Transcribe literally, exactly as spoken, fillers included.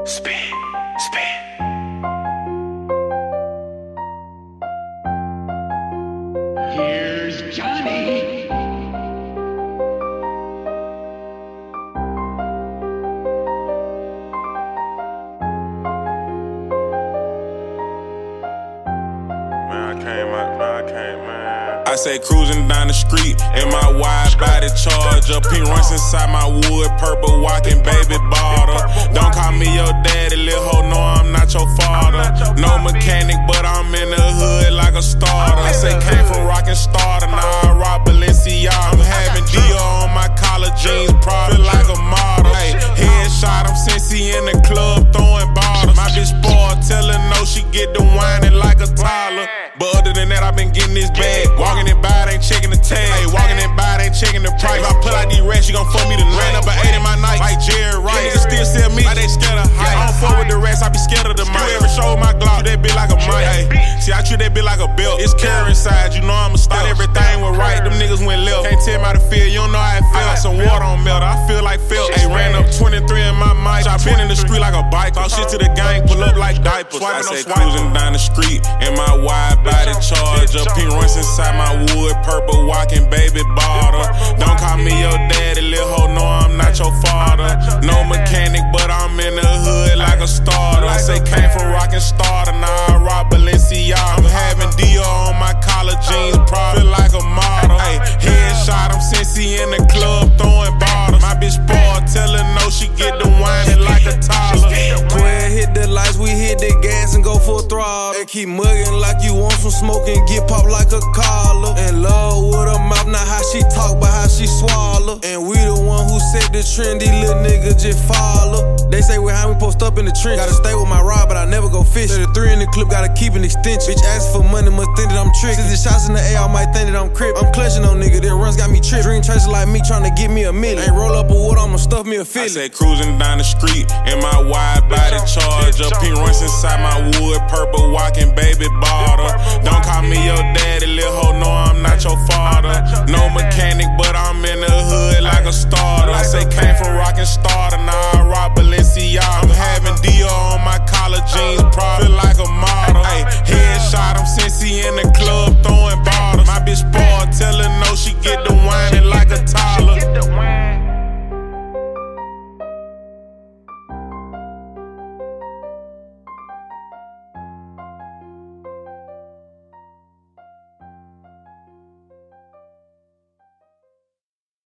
Spin, spin. Here's Johnny. Man, I came out, man, I came, man. I say cruising down the street in my wide body Charger. Pink runs inside my wood, purple walking baby bottle. Don't call me your daddy, little hoe, no, I'm not your father. No mechanic, but I'm in the hood like a starter. I say came from rockin' starter, now I rock Balenciaga. I'm having Dior on my collar, jeans, probably like a model. Hey, headshot, I'm Cincy in the club throwing bottles. My bitch spoiled, tellin' no, she get the whining like a toddler. But other than that, I been getting this bag. Walking it by, they ain't checking the tag. Hey, walking it by, they ain't checking the price. If I pull out these racks, she gon' fuck me tonight. Ran up an eight in my night, like Jerry Rice. Niggas still sell me, like they scared of height. I don't fuck with the rest, I be scared of the mic. You ever show my Glock, that bitch like a mic. Hey, see, I treat that bitch like a belt. It's carry inside, you know I'm a start. Everything went right, them niggas went left. Can't tell me how to feel, you don't know how it feel. Like some water on melt, I feel like felt. Hey, ran up twenty-three in my mic. I been in the street like a bike. Talk shit to the gang, pull up like diapers. I say cruising down the street in my wide body Charger. Pink runs inside my wood, purple walking baby bottle. Don't call me your daddy, little hoe, no, I'm not your father. No mechanic, but I'm in the hood like a starter. I say came from rockin' starter, now I rock Balenciaga. I'm having Dior on my collar, jeans, probably like a model. Hey, headshot, I'm Cincy in the club throwing bottles. My bitch spoiled, tellin' no, she get the whining like a toddler. Twin hit the lights, we hit the gas and go for a throttle. And keep mugging like you want some smoke and get popped like a collar. In love with her mouth, not how she talk, but how she swallow. And we the one who set the trend, these little niggas just follow. They say we how we post up in the trench. Gotta stay with my rod, but I never go fish. thirty-three in the clip, gotta keep an extension. Bitch asking for money, must think that I'm tricked. Since the shots in the air, I might think that I'm crip. I'm clutching on nigga, their runs got me tripped. Dream chasers like me trying to get me a million. Ain't roll up a wood, I'ma stuff me a Philly. I say cruising down the street in my wide body Charger. Pink runs inside my wood, purple walking baby bottle. Don't call me your daddy, little hoe, no, I'm not your father. No mechanic, but